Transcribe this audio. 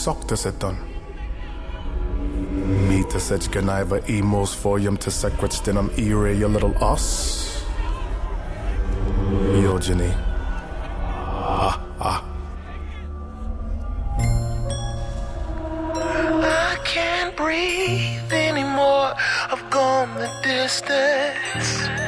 saktes het dan. Mite sech genaiva emos forium to secretstenum ire your little us. Eugenie. I can't breathe anymore. I've gone the distance.